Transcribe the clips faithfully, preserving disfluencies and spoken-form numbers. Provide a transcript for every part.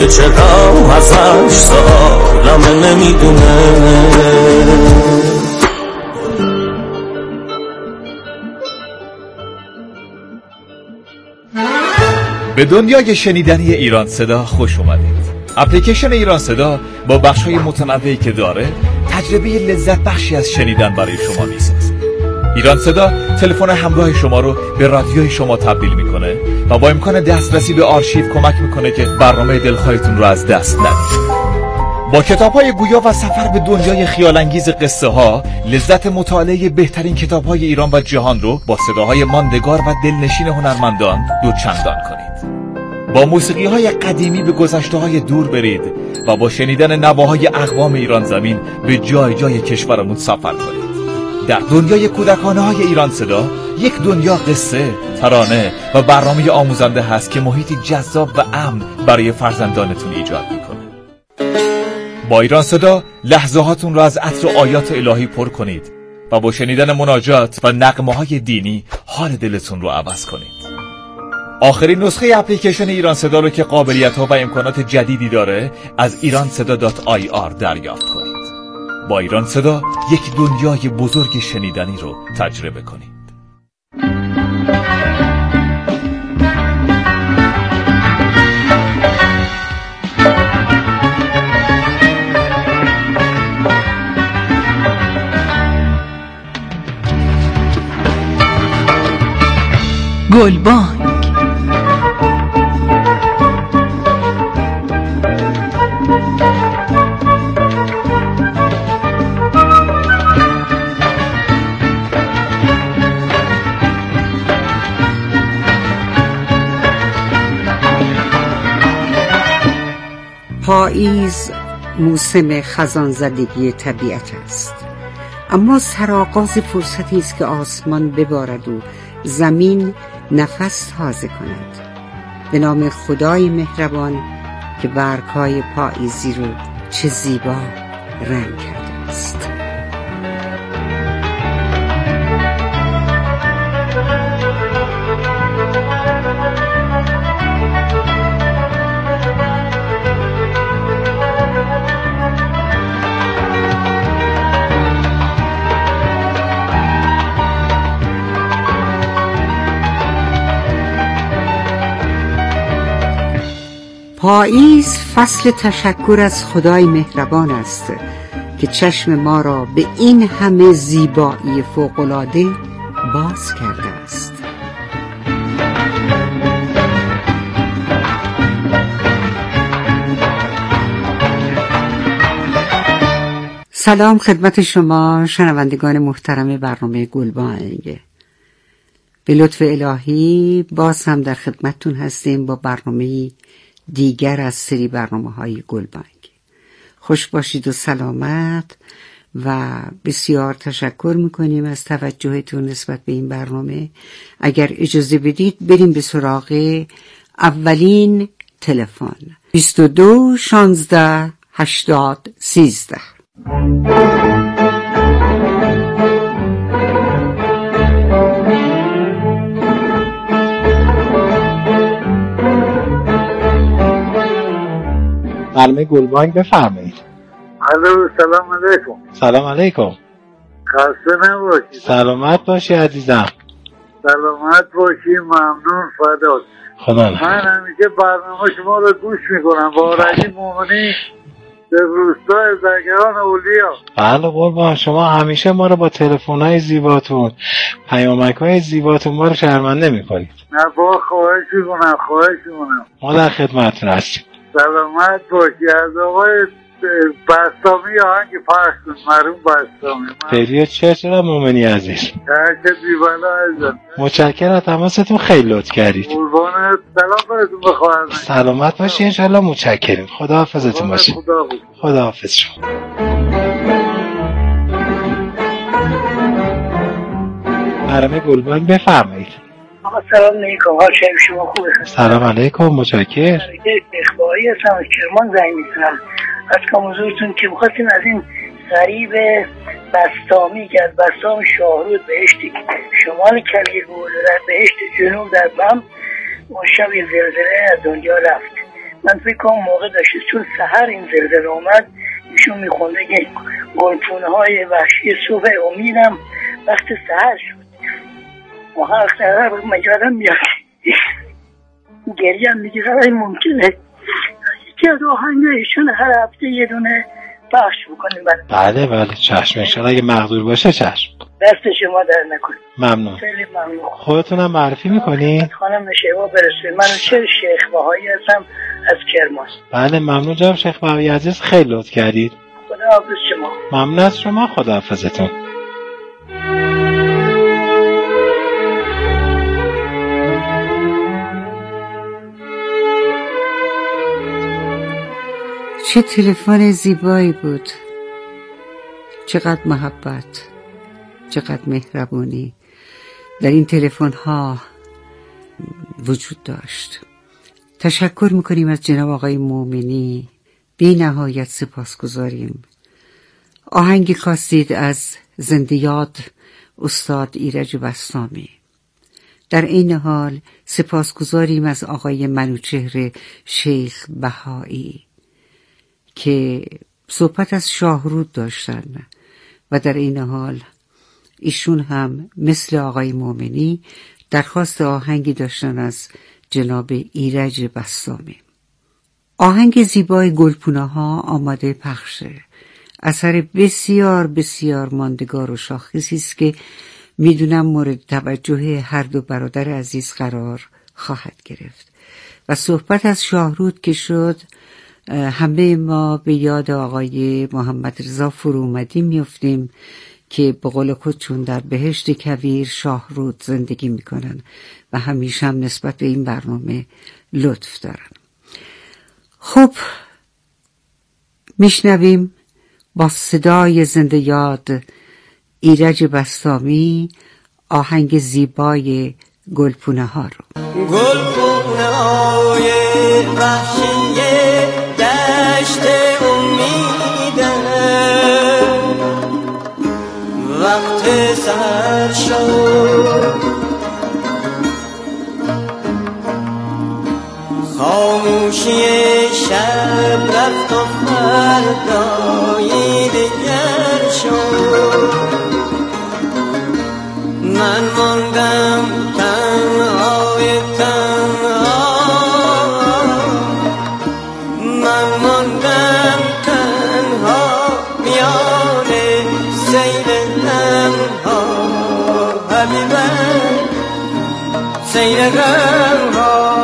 که چه غم ازش سالم نمیدونه. به دنیای شنیدنی ایران صدا خوش اومدید. اپلیکیشن ایران صدا با بخش‌های متنوعی که داره تجربه لذت بخشی از شنیدن برای شما میسازه. ایران صدا تلفن همراه شما رو به رادیوی شما تبدیل میکنه و با امکان دسترسی به آرشیو کمک میکنه که برنامه دلخواهتون رو از دست ندید. با کتاب‌های گویا و سفر به دنیای خیال‌انگیز قصه ها، لذت مطالعه بهترین کتاب‌های ایران و جهان رو با صداهای ماندگار و دلنشین هنرمندان دوچندان کنید. با موسیقی‌های قدیمی به گذشته‌های دور برید و با شنیدن نواهای اقوام ایران زمین به جای جای کشورمون سفر کنید. در دنیای کودکانه‌های ایران صدا یک دنیا قصه، ترانه و برنامه آموزنده هست که محیطی جذاب و امن برای فرزندانتون ایجاد می‌کنه. با ایران صدا لحظه هاتون را از عطر آیات الهی پر کنید و با شنیدن مناجات و نغمه‌های دینی حال دلتون رو عوض کنید. آخرین نسخه اپلیکیشن ایران صدا رو که قابلیت‌ها و امکانات جدیدی داره از ایران صدا دات آی آر دریافت کنید. با ایران صدا یک دنیای بزرگ شنیدنی رو تجربه کنید. گلبانگ پاییز موسم خزان زدگی طبیعت است، اما سرآغاز فرصتی است که آسمان ببارد و زمین نفس تازه کند. به نام خدای مهربان که برگ‌های پاییزی رو چه زیبا رنگ کرده است. پاییز فصل تشکر از خدای مهربان است که چشم ما را به این همه زیبایی فوق‌العاده باز کرده است. سلام خدمت شما شنوندگان محترم برنامه گلبانگ. به لطف الهی باز هم در خدمتتون هستیم با برنامه دیگر از سری برنامه‌های گلبانگ. خوش باشید و سلامت و بسیار تشکر میکنیم از توجهتون نسبت به این برنامه. اگر اجازه بدید بریم به سراغ اولین تلفن بیست و دو شانزده هشتاد سیزده. برنامه گلبانگ بفرمایید. الو سلام علیکم. سلام علیکم. خسته نباشید. سلامت باشی عزیزم. سلامت باشی. ممنون فدات. خدا نگهدار. من همیشه برنامه شما رو گوش میکنم. با رجی مومنی به روستای زگران اولیا. بله قربان، شما همیشه ما رو با تلفن‌های زیباتون، پیامک‌های زیباتون ما رو شرمنده می‌کنید. نه با خواهش میکنم خواهش میکنم. ما در خدمتتون هستیم. سلامت باشی. از آقای بستامی آهنگ پخش کن. مرحوم بستامی. فریاد چه چرا مومنی عزیز. چه بی‌بلا عزیزم. متشکرم از تماستون، خیلی لطف کردید. قربانت. سلام براتون بخواهم. سلامت باشی انشالله. متشکرم. خداحافظتون باشی. خداحافظ. خداحافظ شما. برنامه گلبانگ بفرمایید. سلام علیکم. حال شما خوبه؟ سلام علیکم. متشکرم. اخباری هستم از کرمان زنگ میزنم. از کاموزورتون که میخواستیم از این غریب بستامی که از بستام شاهرود بهشت شمال کلیگول در بهشت جنوب در بم اون شب یه زلزله از دنیا رفت. من فکر کنم موقع داشته، چون سحر این زلزله اومد ایشون میخونده که گلپونه های وحشی صبح امیدم وقت سحر شد. موقع سحر مجالم میاد گریه هم میگیره. این ممکنه یکی از آهنگ ایشون هر هفته یه دونه پخش بکنیم. بله بله چشم، انشالله اگه مقدور باشه چشم. دست شما در نکنید. ممنون. خیلی ممنون. خودتونم معرفی میکنی؟ خانم شیوا برسید. من چه شیخ بهایی هستم از کرمان. بله ممنون جناب شیخ بهایی عزیز، خیلی لطف کردید. خدا حافظ شما. ممنون از شما، خدا حافظتون. چه تلفن زیبایی بود، چقدر محبت، چقدر مهربانی در این تلفن ها وجود داشت. تشکر میکنیم از جناب آقای مومنی، بی نهایت سپاسگزاریم. آهنگی خواستید از زنده یاد استاد ایرج بسطامی. در این حال سپاسگزاریم از آقای منوچهر شیخ بهایی که صحبت از شاهرود داشتن و در این حال ایشون هم مثل آقای مومنی درخواست آهنگی داشتن از جناب ایرج بسطامی. آهنگ زیبای گلپونه ها آماده پخشه، اثر بسیار بسیار ماندگار و شاخصی است که میدونم مورد توجه هر دو برادر عزیز قرار خواهد گرفت. و صحبت از شاهرود که شد، همه ما به یاد آقای محمد رضا فرومدی میفتیم که به قول خودشون در بهشت کویر شاهرود زندگی میکنن و همیشه هم نسبت به این برنامه لطف دارن. خب میشنویم با صدای زنده یاد ایرج بسطامی آهنگ زیبای گلپونه ها رو. گلپونه های وحشی دشت امیده وقت سحر شد، خاموشی شب رفت و فردایی دگر شد. من ماندم تنهای تنها، من ماندم تنها میان سیل غمها، حبیبم سیل غمها.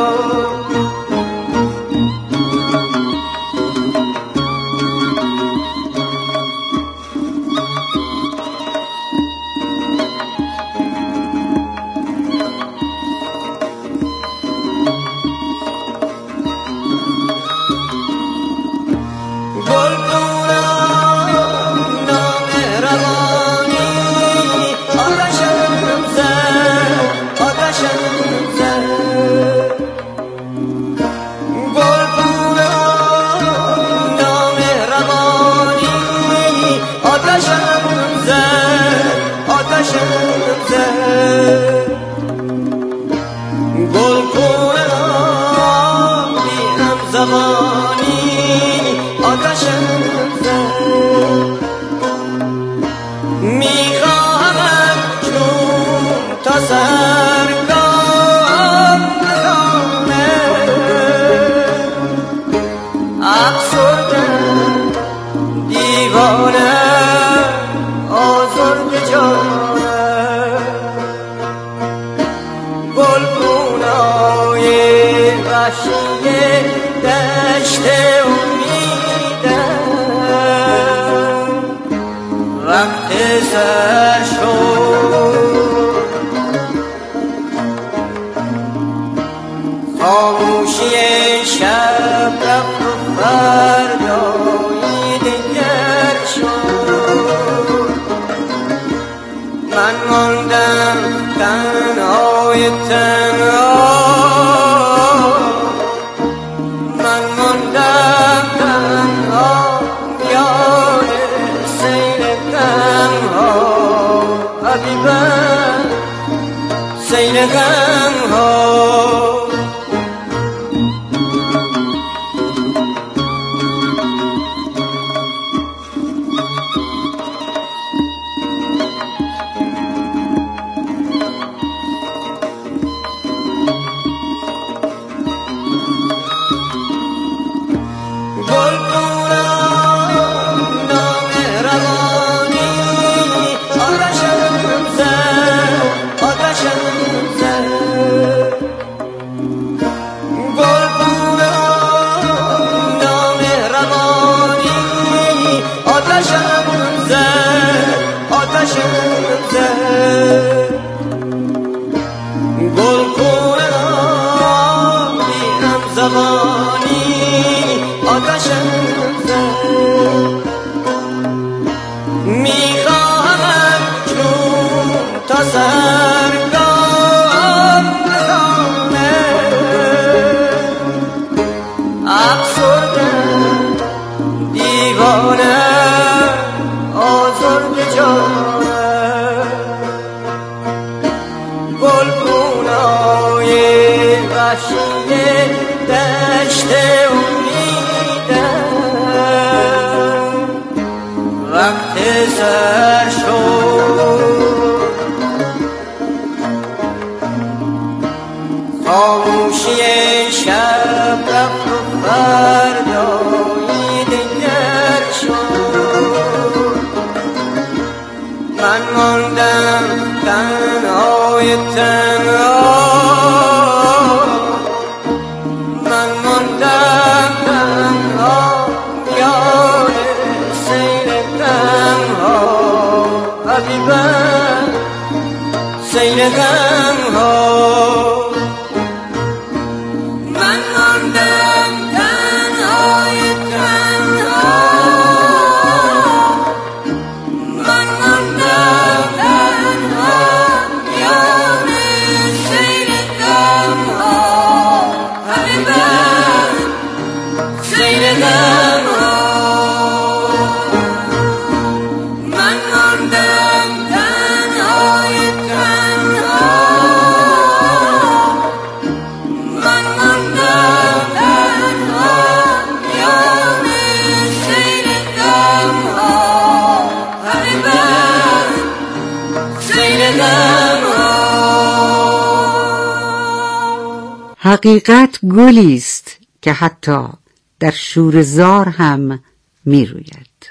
حقیقت گلی است که حتی در شوره‌زار هم می روید.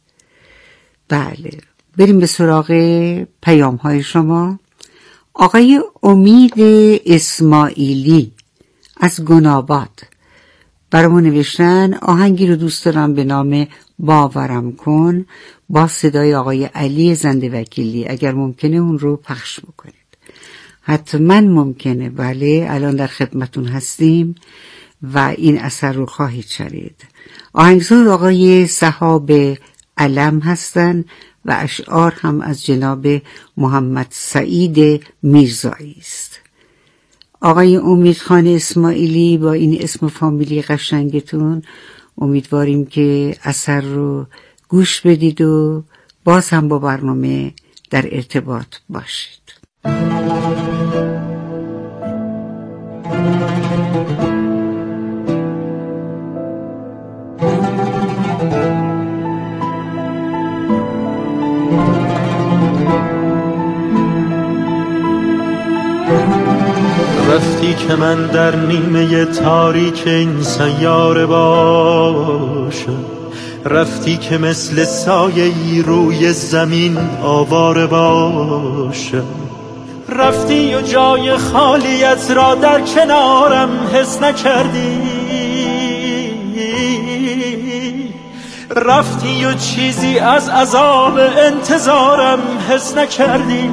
بله، بریم به سراغ پیام های شما. آقای امید اسماعیلی از گناباد برامون نوشتن آهنگی رو دوست دارم به نام باورم کن با صدای آقای علی زنده وکیلی، اگر ممکنه اون رو پخش بکنید. حتما ممکنه، بله، الان در خدمتون هستیم و این اثر رو خواهید شنید. آهنگساز آقای سحاب علم هستن و اشعار هم از جناب محمد سعید میرزایی است. آقای امیدخان اسماعیلی، با این اسم فامیلی قشنگتون امیدواریم که اثر رو گوش بدید و باز هم با برنامه در ارتباط باشید. رفتی که من در نیمه تاریک این سیاره باشم، رفتی که مثل سایه‌ای روی زمین آواره باشم، رفتی و جای خالیت را در کنارم حس نکردی، رفتی و چیزی از عذاب انتظارم حس نکردی.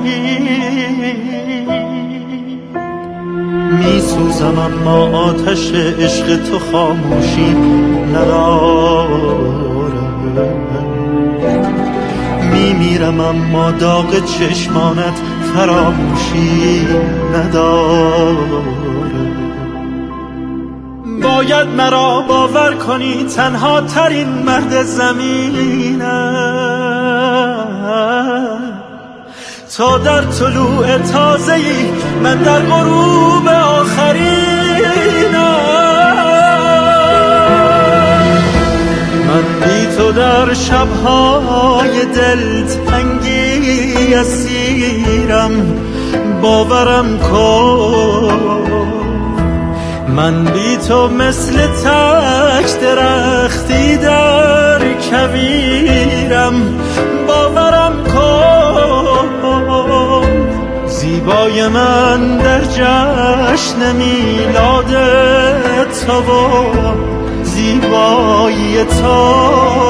می سوزم اما آتش عشق تو خاموشی ندارم، می میرم اما داغ چشمانت فراموشی ندارم. باید مرا باور کنی تنها ترین مرد زمینم، تا در طلوع تازه‌ای من در غروب آخرینم. من بی تو در شب‌های دلتنگی اسیرم، باورم کن. من بی تو مثل تک درخت درختی در کویرم باورم کن زیبای من در جشن میلاد تو و زیبایی تو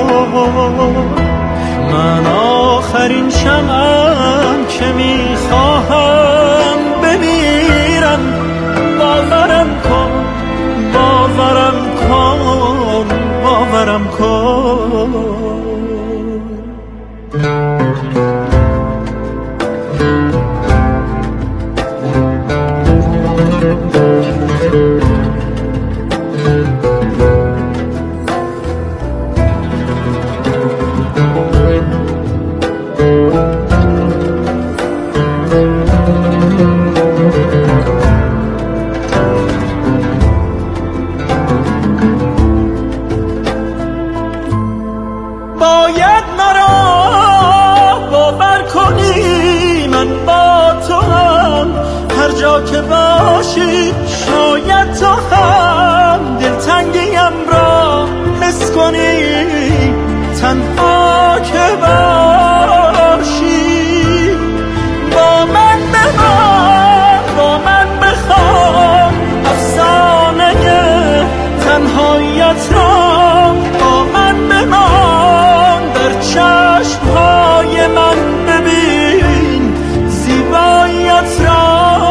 من آخرین شمعم که میخواهم بمیرم باورم کن باورم کن باورم کن باید مرا باور کنی من با تو هم هر جا که باشی شاید تو هم دلتنگیم را حس کنی تنها که باشی با من بمان با من بخوان افسانه تنهاییت را با من بمان در چشمهای من ببین زیباییت را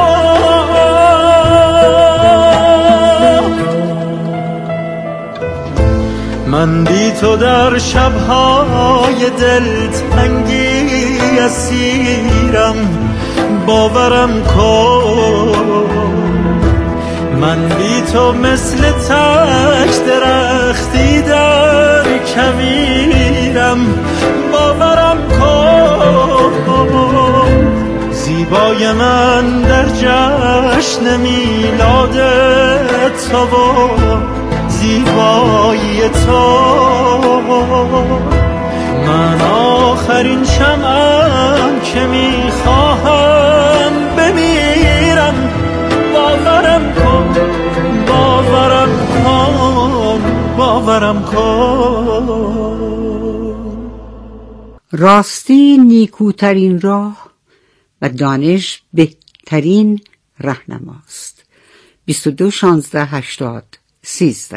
من بی تو در شبهای دلتنگی اسیرم باورم کن من بی تو مثل تک درختی در کویرم باورم کن زیبای من در جشن میلاد تو و زیبایی تو من آخرین شمعم که میخواهم بمیرم باورم کن باورم کن باورم کن راستی نیکوترین راه و دانش بهترین رهنماست. بیست و دو شانزده هشتاد سیزده.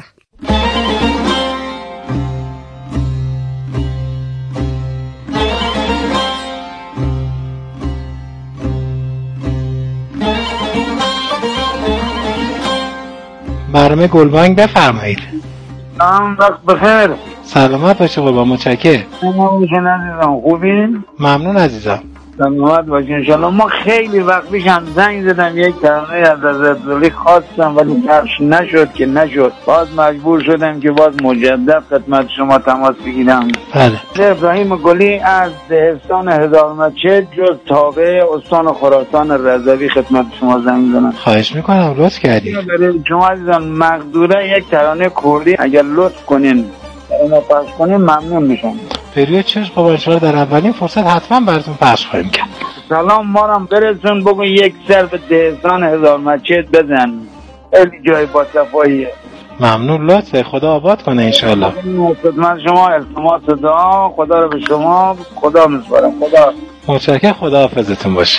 برنامه گلبانگ بفرمایید. سلام وقت بخیر. سلامت باشه قربان متشکرم. ممنون عزیزم خوبین؟ ممنون عزیزم. سلامت باشین انشالله. ما خیلی وقت پیشم زنگ زدم یک ترانه از عزیزولی خواستم ولی پخش نشد که نشد باز مجبور شدم که باز مجدد خدمت شما تماس بگیرم. بله. ابراهیم گلی از دهستان هزار مسجد جز تابع استان خراسان رضوی خدمت شما زنگ زدم. خواهش میکنم لطف کردید. شما عزیزان مقدوره یک ترانه کردی اگر لطف کنین ما پخش کنین ممنون میشم. پریود چشم قربان شما در اولین فرصت حتما براتون پخش خواهیم کرد. سلام ما رو برسون بگو یک سر به دهستان هزار مسجد بزن خیلی جای با صفاییه. ممنون لطفه خدا آباد کنه انشالله. خدمت شما التماس دعا خدا رو به شما خدا میسپارم. خدا متشکرم. خدا حافظتون باشه.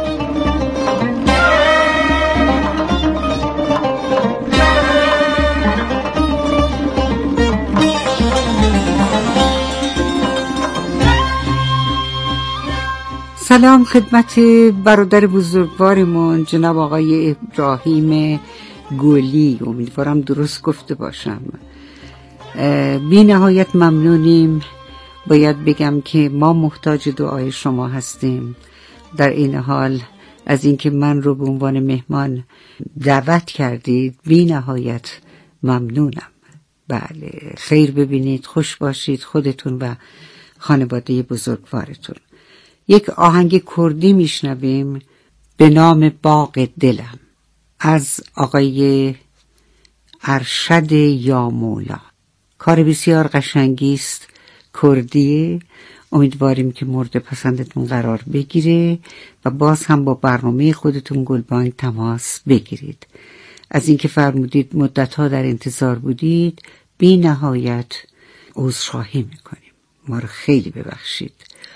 سلام خدمت برادر بزرگوارمون جناب آقای ابراهیم گلی، امیدوارم درست گفته باشم. بی نهایت ممنونیم. باید بگم که ما محتاج دعای شما هستیم. در این حال از اینکه من رو به عنوان مهمان دعوت کردید بی نهایت ممنونم. بله خیر ببینید، خوش باشید خودتون و خانواده بزرگوارتون. یک آهنگ کردی میشنویم به نام باغ دلم از آقای ارشد یا مولا. کار بسیار قشنگی است، کردیه. امیدواریم که مورد پسندتون قرار بگیره و باز هم با برنامه خودتون گلبانگ تماس بگیرید. از اینکه فرمودید مدت‌ها در انتظار بودید بی نهایت عذرخواهی میکنیم. ما رو خیلی ببخشید.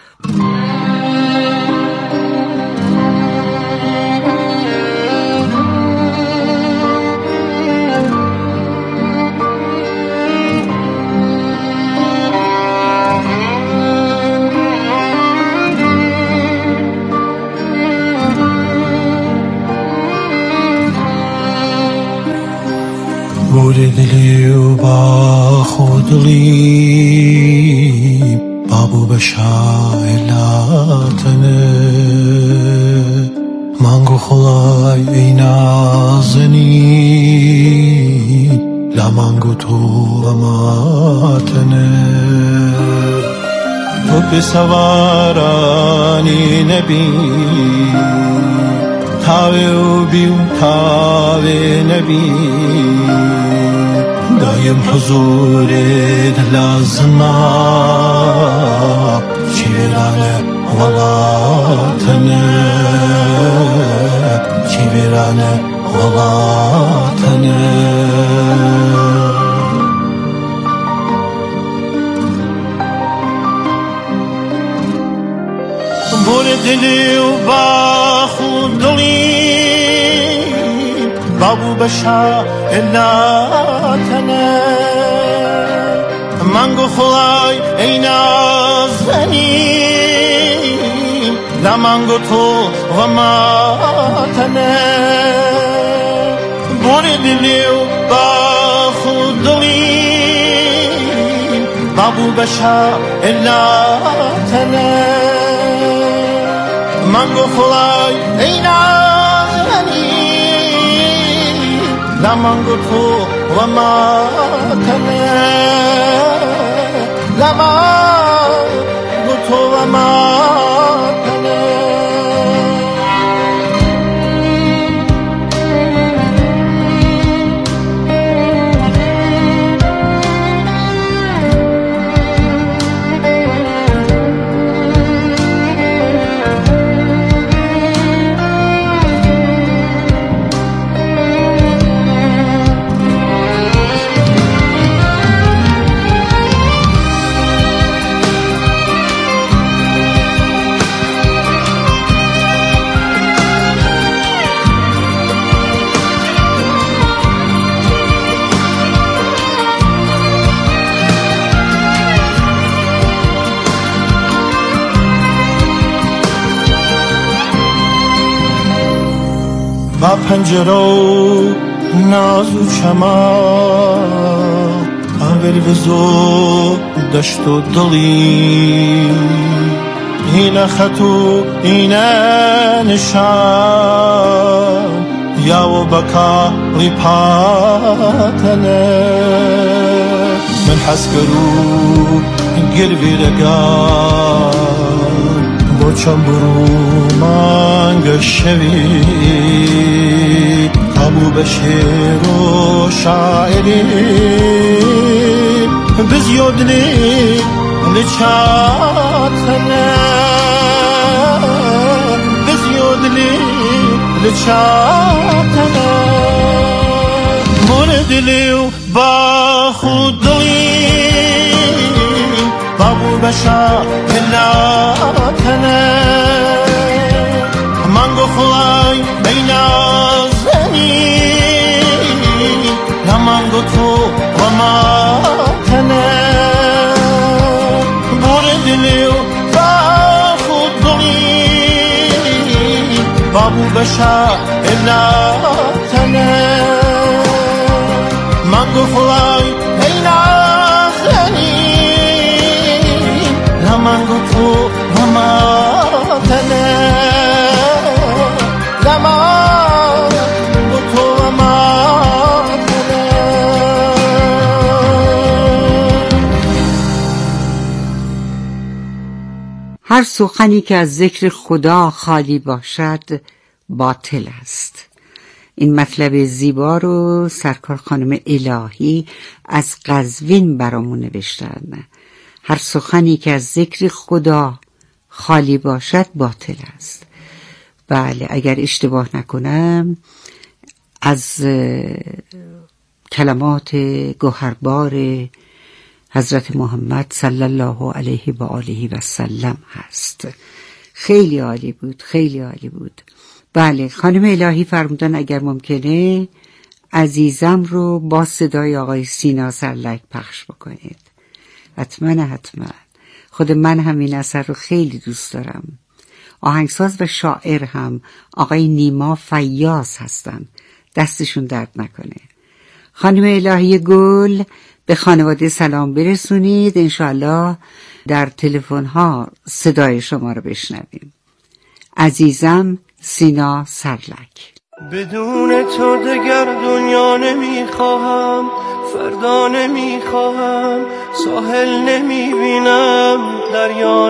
بوری دلی و با خودلی بابو بشایلاتنه مانگو خلای ای نازنی لمانگو تو اماتنه تو بسوارانی نبی تاوی و بیو تاوی نبی دایم حضورت لازمه چیرانه ولاتنه چیرانه ولاتنه بور دلی و با خود دلی بابو بشا علاتنه منگو خلای ای نازنی لمانگو تو غماتنه بور دلی و با خود دلی بابو بشا علاتنه منگو خلای ای نازنی لمانگو تو غماتنه لمانگو تو غماتنه با پنجره و ناز و چمن اول وزو دشت و دلی اینه خط و اینه نشان یا و بکا ریپاتنه من حس کرو گروی رگان بچم برو مانگ شوی ابو بشیر و شاعری بزیادلی لچاتنه بزیادلی لچاتنه مردلی و با خود دلی بابو بشا کلاتنه مانگو خلای بین زنی لمانگو تو غماتنه بردلی و با خود دلی بابو بشا کلاتنه مانگو خلای بین زنی لمانگو تو غماتنه لمانگو تو غماتنه. هر سخنی که از ذکر خدا خالی باشد باطل است. این مطلب زیبا رو سرکار خانم الهی از قزوین برامون نوشتن. هر سخنی که از ذکر خدا خالی باشد باطل است. بله، اگر اشتباه نکنم از کلمات گوهربار حضرت محمد صلی الله علیه و آله و سلم هست. خیلی عالی بود، خیلی عالی بود. بله، خانم الهی فرمودن اگر ممکنه عزیزم رو با صدای آقای سینا سرلک پخش بکنید. حتما حتما. خود من هم این اثر رو خیلی دوست دارم. آهنگساز و شاعر هم آقای نیما فیاض هستن، دستشون درد نکنه. خانم الهی گل، به خانواده سلام برسونید. انشاءالله در تلفن ها صدای شما رو بشنویم. عزیزم سینا سرلک. بدون تو دگر دنیا نمیخواهم، فردا نمیخواهم، ساحل نمیبینم، دریا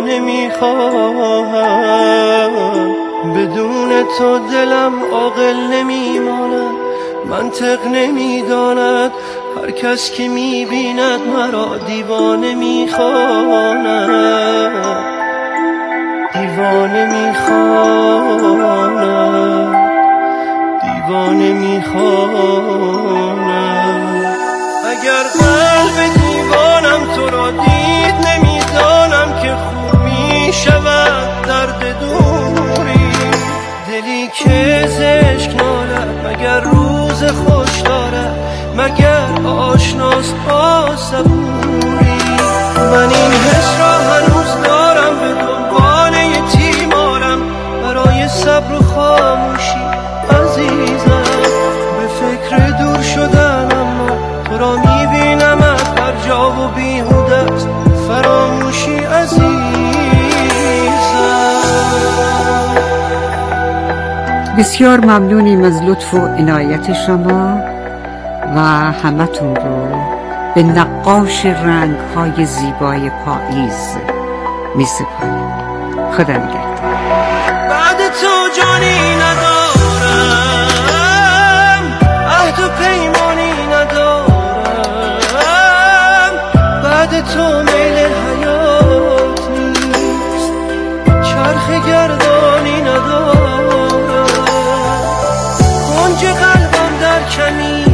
نمیخواهم. بدون تو دلم عاقل نمیماند، منطق نمیداند، هر کس که میبیند مرا دیوانه میخواند، دیوانه میخواند، دیوانه میخواند. اگر قلب دیوانم تو را دید، نمیدانم که خوب میشود درد دوری. دلی که زشک نالد مگر روز خوش دارد، مگر آشناست با صبوری. من این حس را هنوز دارم، به دنبال یتیمارم، برای صبر و خاموشی عزیزم. به فکر دور شدن اما تو را میبینم هر جا و بیهوده است فراموشی عزیزم. بسیار ممنونیم از لطف و عنایت شما و همتون رو به نقاش رنگ‌های زیبای پاییز می‌سپاریم. خدا نگهدار. بعد تو جانی ندارم، عهد و پیمانی ندارم، بعد تو میل حیات نیست، چرخ گردانی ندارم، کنج قلبم در کمی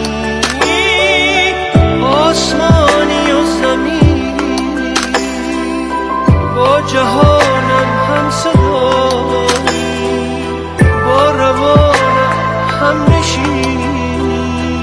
آسمانی و زمینی، با جهانم هم صدایی، با روانم هم نشینی.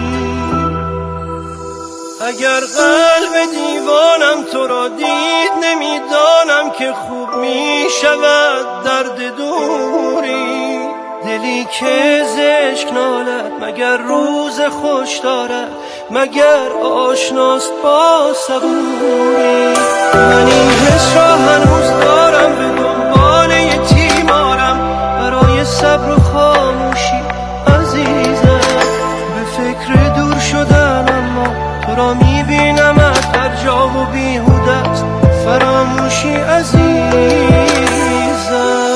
اگر قلب دیوانم تو را دید، نمیدانم که خوب می شود درد دوری. دلی که زشک نالد مگر روز خوش دارد، مگر آشناست با صبوری. من این حس را هنوز دارم، به دنبال یتیمارم، برای صبر و خاموشی عزیزم. به فکر دور شدن اما تو را میبینم هر جا و بیهوده است فراموشی عزیزم.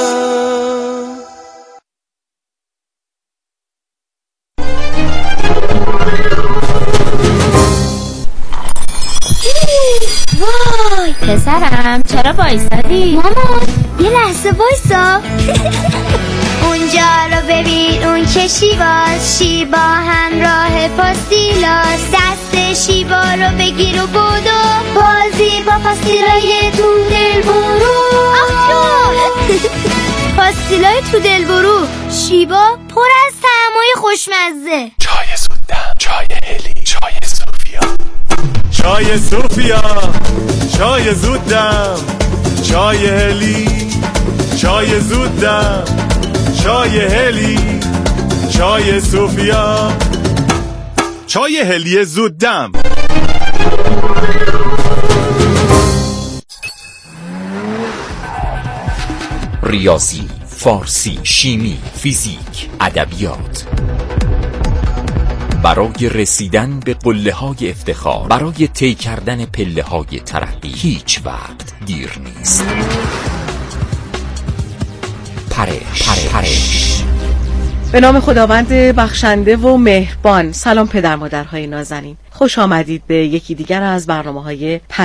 وای پسرم چرا بایستادی؟ مامان یه لحظه وایسا. اونجا رو ببین، اون که شیواست، شیبا همراه پاستیلاست. دست شیبا رو بگیر و بودو، بازی با پاستیلای تو دل برو. پاستیلای تو دل برو، شیبا پر از طعمای خوشمزه. چای زودم، چای هلی، چای صوفیا، چای صوفیا، چای زودم، چای هلی، چای زودم، چای هلی، چای صوفیا، چای هلی زودم. ریاضی، فارسی، شیمی، فیزیک، ادبیات. برای رسیدن به قله‌های افتخار، برای طی کردن پله‌های ترقی هیچ وقت دیر نیست. پرش, پرش. پرش. به نام خداوند بخشنده و مهربان. سلام پدر مادرهای نازنین، خوش آمدید به یکی دیگر از برنامه‌های